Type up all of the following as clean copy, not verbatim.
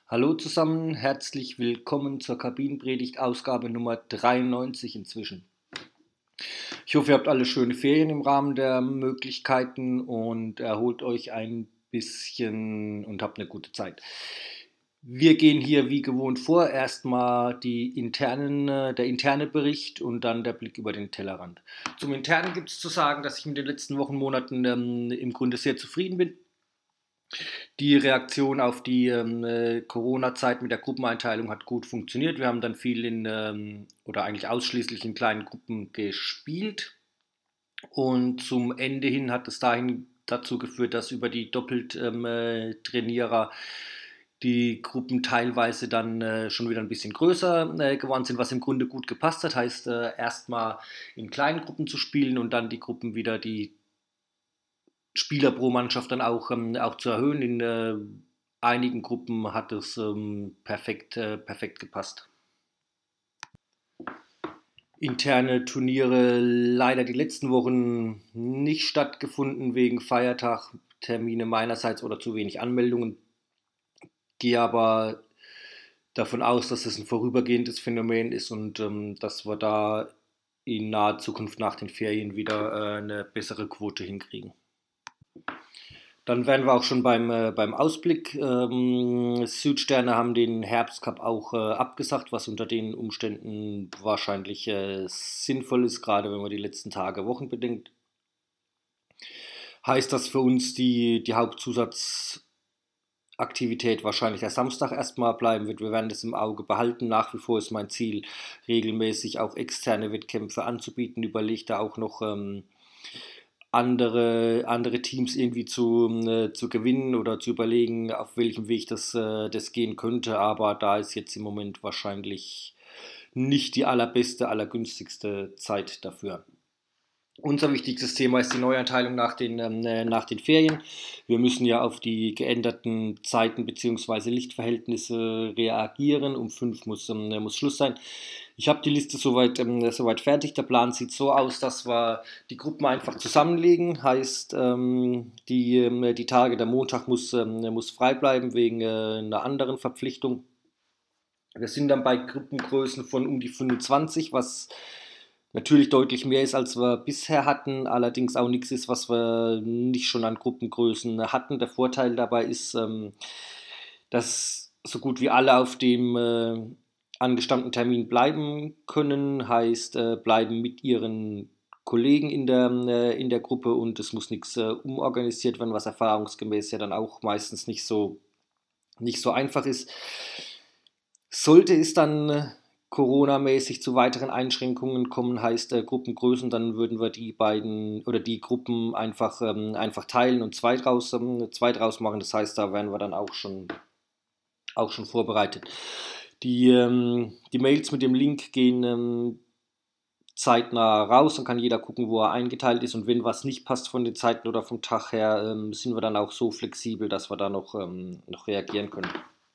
Hallo zusammen, herzlich willkommen zur Kabinenpredigt, Ausgabe Nummer 93 inzwischen. Ich hoffe, ihr habt alle schöne Ferien im Rahmen der Möglichkeiten und erholt euch ein bisschen und habt eine gute Zeit. Wir gehen hier wie gewohnt vor. Erstmal der interne Bericht und dann der Blick über den Tellerrand. Zum Internen gibt es zu sagen, dass ich mit den letzten Wochen, Monaten im Grunde sehr zufrieden bin. Die Reaktion auf die Corona-Zeit mit der Gruppeneinteilung hat gut funktioniert. Wir haben dann viel oder eigentlich ausschließlich in kleinen Gruppen gespielt. Und zum Ende hin hat es dazu geführt, dass über die Doppelt-Trainierer die Gruppen teilweise dann schon wieder ein bisschen größer geworden sind, was im Grunde gut gepasst hat. Heißt, erstmal in kleinen Gruppen zu spielen und dann die Gruppen wieder die Spieler pro Mannschaft dann auch zu erhöhen. In einigen Gruppen hat es perfekt gepasst. Interne Turniere leider die letzten Wochen nicht stattgefunden wegen Feiertag, Termine meinerseits oder zu wenig Anmeldungen. Gehe aber davon aus, dass es ein vorübergehendes Phänomen ist und dass wir da in naher Zukunft nach den Ferien wieder eine bessere Quote hinkriegen. Dann wären wir auch schon beim Ausblick. Südsterne haben den Herbstcup auch abgesagt, was unter den Umständen wahrscheinlich sinnvoll ist, gerade wenn man die letzten Tage, Wochen bedenkt. Heißt das für uns die Hauptzusatzaktivität wahrscheinlich der Samstag erstmal bleiben wird. Wir werden das im Auge behalten. Nach wie vor ist mein Ziel, regelmäßig auch externe Wettkämpfe anzubieten. Überlege da auch noch andere Teams irgendwie zu gewinnen oder zu überlegen, auf welchem Weg das gehen könnte. Aber da ist jetzt im Moment wahrscheinlich nicht die allerbeste, allergünstigste Zeit dafür. Unser wichtigstes Thema ist die Neueinteilung nach den Ferien. Wir müssen ja auf die geänderten Zeiten bzw. Lichtverhältnisse reagieren. Um 5 muss Schluss sein. Ich habe die Liste soweit fertig. Der Plan sieht so aus, dass wir die Gruppen einfach zusammenlegen. Heißt, die Tage, der Montag muss frei bleiben wegen einer anderen Verpflichtung. Wir sind dann bei Gruppengrößen von um die 25, was natürlich deutlich mehr ist, als wir bisher hatten, allerdings auch nichts ist, was wir nicht schon an Gruppengrößen hatten. Der Vorteil dabei ist, dass so gut wie alle auf dem angestammten Termin bleiben können, heißt bleiben mit ihren Kollegen in der Gruppe und es muss nichts umorganisiert werden, was erfahrungsgemäß ja dann auch meistens nicht so einfach ist. Sollte es dann Corona-mäßig zu weiteren Einschränkungen kommen, heißt Gruppengrößen, dann würden wir die beiden oder die Gruppen einfach teilen und zwei draus machen. Das heißt, da wären wir dann auch schon vorbereitet. Die Mails mit dem Link gehen zeitnah raus, dann kann jeder gucken, wo er eingeteilt ist und wenn was nicht passt von den Zeiten oder vom Tag her, sind wir dann auch so flexibel, dass wir da noch reagieren können.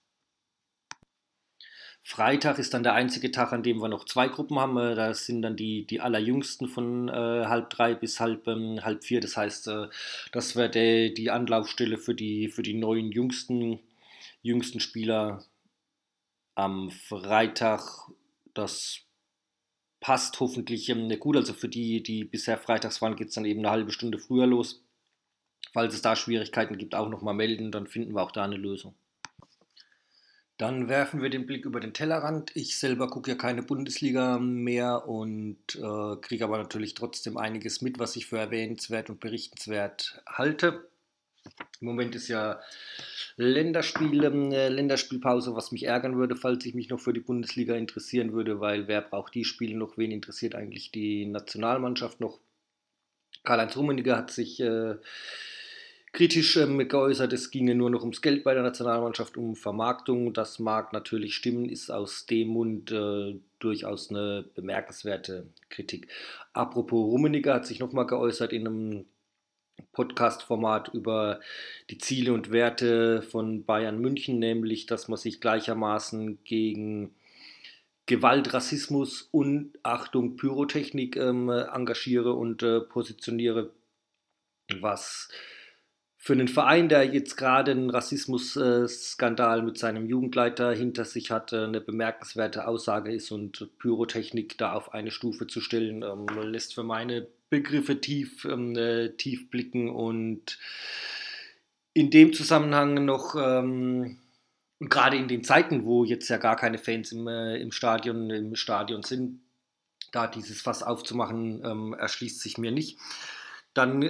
Freitag ist dann der einzige Tag, an dem wir noch zwei Gruppen haben. Das sind dann die allerjüngsten von halb drei bis halb vier. Das heißt, das wäre die Anlaufstelle für die neuen jüngsten Spieler am Freitag. Das passt hoffentlich gut. Also für die bisher freitags waren, geht es dann eben eine halbe Stunde früher los. Falls es da Schwierigkeiten gibt, auch nochmal melden, dann finden wir auch da eine Lösung. Dann werfen wir den Blick über den Tellerrand. Ich selber gucke ja keine Bundesliga mehr und kriege aber natürlich trotzdem einiges mit, was ich für erwähnenswert und berichtenswert halte. Im Moment ist ja Länderspielpause, was mich ärgern würde, falls ich mich noch für die Bundesliga interessieren würde, weil wer braucht die Spiele noch? Wen interessiert eigentlich die Nationalmannschaft noch? Karl-Heinz Rummenigge hat sich kritisch geäußert, es ginge nur noch ums Geld bei der Nationalmannschaft, um Vermarktung. Das mag natürlich stimmen, ist aus dem Mund durchaus eine bemerkenswerte Kritik. Apropos Rummenigge hat sich nochmal geäußert in einem Podcast-Format über die Ziele und Werte von Bayern München, nämlich, dass man sich gleichermaßen gegen Gewalt, Rassismus und Achtung Pyrotechnik engagiere und positioniere, was Für einen Verein, der jetzt gerade einen Rassismus-Skandal mit seinem Jugendleiter hinter sich hat, eine bemerkenswerte Aussage ist und Pyrotechnik da auf eine Stufe zu stellen, lässt für meine Begriffe tief blicken und in dem Zusammenhang noch, und gerade in den Zeiten, wo jetzt ja gar keine Fans im Stadion sind, da dieses Fass aufzumachen, erschließt sich mir nicht. Dann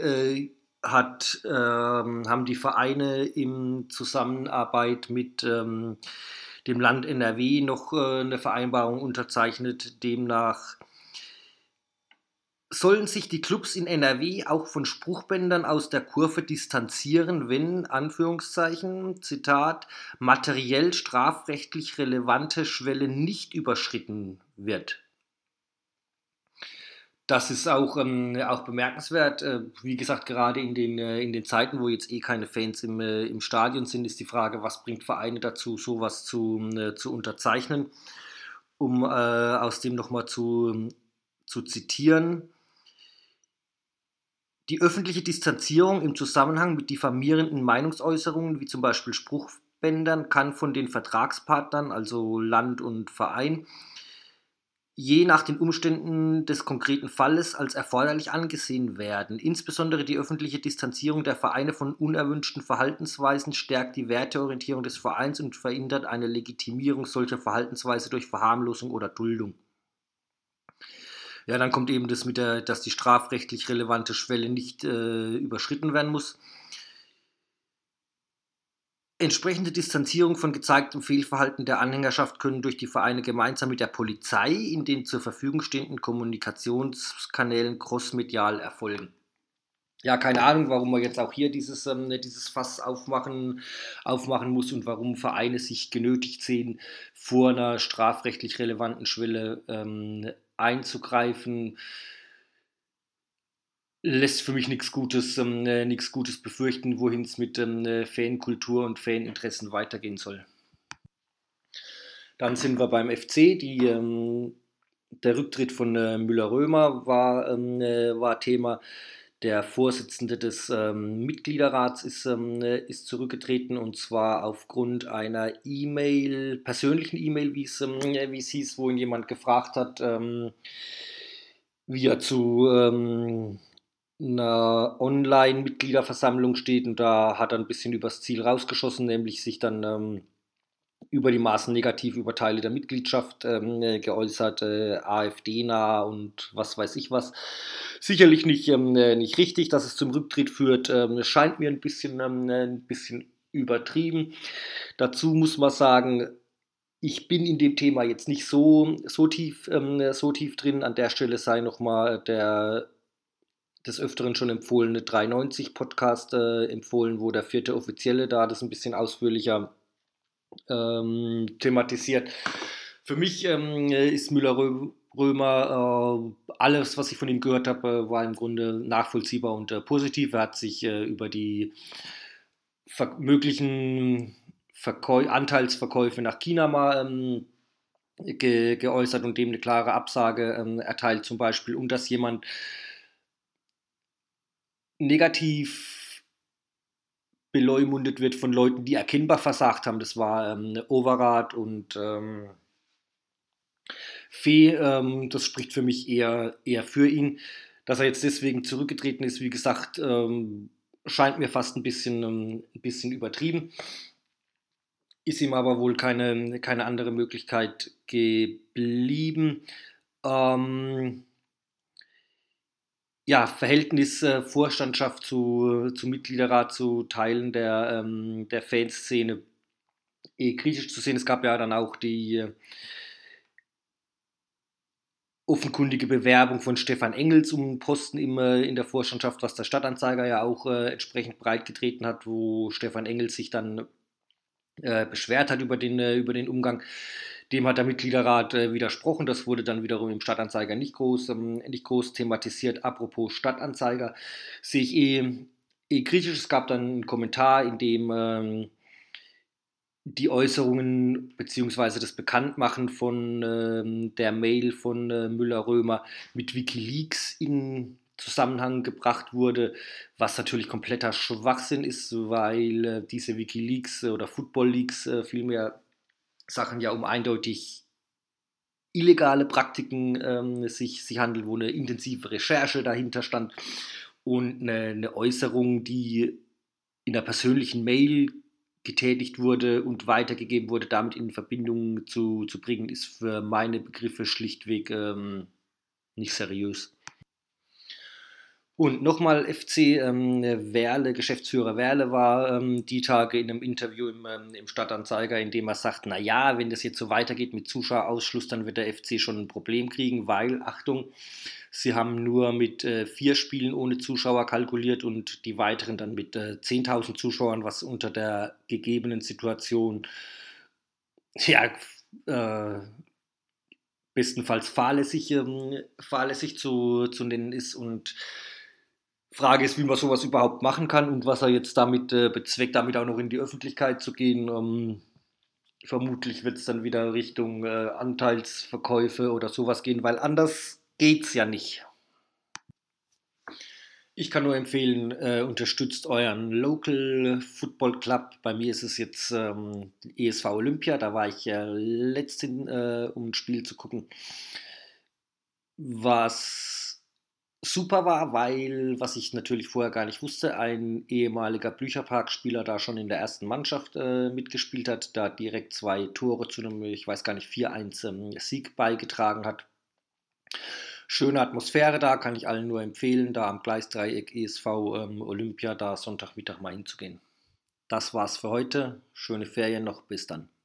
haben die Vereine in Zusammenarbeit mit dem Land NRW noch eine Vereinbarung unterzeichnet. Demnach sollen sich die Clubs in NRW auch von Spruchbändern aus der Kurve distanzieren, wenn, Anführungszeichen, Zitat, materiell strafrechtlich relevante Schwelle nicht überschritten wird. Das ist auch bemerkenswert. Wie gesagt, gerade in den Zeiten, wo jetzt keine Fans im Stadion sind, ist die Frage, was bringt Vereine dazu, sowas zu unterzeichnen. Um aus dem nochmal zu zitieren. Die öffentliche Distanzierung im Zusammenhang mit diffamierenden Meinungsäußerungen, wie zum Beispiel Spruchbändern, kann von den Vertragspartnern, also Land und Verein, je nach den Umständen des konkreten Falles als erforderlich angesehen werden. Insbesondere die öffentliche Distanzierung der Vereine von unerwünschten Verhaltensweisen stärkt die Werteorientierung des Vereins und verhindert eine Legitimierung solcher Verhaltensweise durch Verharmlosung oder Duldung. Ja, dann kommt eben das dass die strafrechtlich relevante Schwelle nicht überschritten werden muss. Entsprechende Distanzierung von gezeigtem Fehlverhalten der Anhängerschaft können durch die Vereine gemeinsam mit der Polizei in den zur Verfügung stehenden Kommunikationskanälen crossmedial erfolgen. Ja, keine Ahnung, warum man jetzt auch hier dieses Fass aufmachen muss und warum Vereine sich genötigt sehen, vor einer strafrechtlich relevanten Schwelle einzugreifen. Lässt für mich nichts Gutes befürchten, wohin es mit Fankultur und Faninteressen weitergehen soll. Dann sind wir beim FC. Der Rücktritt von Müller-Römer war Thema. Der Vorsitzende des Mitgliederrats ist zurückgetreten, und zwar aufgrund einer persönlichen E-Mail, wie es hieß, wo ihn jemand gefragt hat, wie er zu einer Online-Mitgliederversammlung steht, und da hat er ein bisschen übers Ziel rausgeschossen, nämlich sich dann über die Maßen negativ über Teile der Mitgliedschaft geäußert, AfD-nah und was weiß ich was. Sicherlich nicht richtig, dass es zum Rücktritt führt. Es scheint mir ein bisschen übertrieben. Dazu muss man sagen, ich bin in dem Thema jetzt nicht so tief drin. An der Stelle sei nochmal der des Öfteren schon empfohlene 390-Podcast empfohlen, wo der vierte Offizielle da das ein bisschen ausführlicher thematisiert. Für mich ist Müller-Römer, alles, was ich von ihm gehört habe, war im Grunde nachvollziehbar und positiv. Er hat sich über die möglichen Anteilsverkäufe nach China mal geäußert und dem eine klare Absage erteilt, zum Beispiel, und dass jemand negativ beleumundet wird von Leuten, die erkennbar versagt haben. Das war Overath und Fee. Das spricht für mich eher für ihn. Dass er jetzt deswegen zurückgetreten ist, wie gesagt, scheint mir fast ein bisschen übertrieben. Ist ihm aber wohl keine andere Möglichkeit geblieben. Verhältnis Vorstandschaft zu Mitgliederrat, zu Teilen der Fanszene kritisch zu sehen. Es gab ja dann auch die offenkundige Bewerbung von Stefan Engels um einen Posten in der Vorstandschaft, was der Stadtanzeiger ja auch entsprechend breit getreten hat, wo Stefan Engels sich dann beschwert hat über den Umgang. Dem hat der Mitgliederrat widersprochen. Das wurde dann wiederum im Stadtanzeiger nicht groß thematisiert. Apropos Stadtanzeiger, sehe ich kritisch. Es gab dann einen Kommentar, in dem die Äußerungen bzw. das Bekanntmachen von der Mail von Müller-Römer mit WikiLeaks in Zusammenhang gebracht wurde, was natürlich kompletter Schwachsinn ist, weil diese Wikileaks oder Football Leaks vielmehr Sachen ja um eindeutig illegale Praktiken sich handelt, wo eine intensive Recherche dahinter stand und eine Äußerung, die in einer persönlichen Mail getätigt wurde und weitergegeben wurde, damit in Verbindung zu bringen, ist für meine Begriffe schlichtweg nicht seriös. Und nochmal FC Werle, Geschäftsführer Werle war die Tage in einem Interview im Stadtanzeiger, in dem er sagt, naja, wenn das jetzt so weitergeht mit Zuschauerausschluss, dann wird der FC schon ein Problem kriegen, weil, Achtung, sie haben nur mit 4 Spielen ohne Zuschauer kalkuliert und die weiteren dann mit 10.000 Zuschauern, was unter der gegebenen Situation ja, äh, bestenfalls fahrlässig zu nennen ist. Und Frage ist, wie man sowas überhaupt machen kann und was er jetzt damit bezweckt, damit auch noch in die Öffentlichkeit zu gehen. Vermutlich wird es dann wieder Richtung Anteilsverkäufe oder sowas gehen, weil anders geht's ja nicht. Ich kann nur empfehlen, unterstützt euren Local Football Club. Bei mir ist es jetzt ESV Olympia. Da war ich letztens, um ein Spiel zu gucken, was super war, weil, was ich natürlich vorher gar nicht wusste, ein ehemaliger Blücherpark-Spieler da schon in der ersten Mannschaft mitgespielt hat, da direkt 2 Tore zu einem, ich weiß gar nicht, 4-1 Sieg beigetragen hat. Schöne Atmosphäre da, kann ich allen nur empfehlen, da am Gleisdreieck ESV Olympia da Sonntagmittag mal hinzugehen. Das war's für heute. Schöne Ferien noch, bis dann.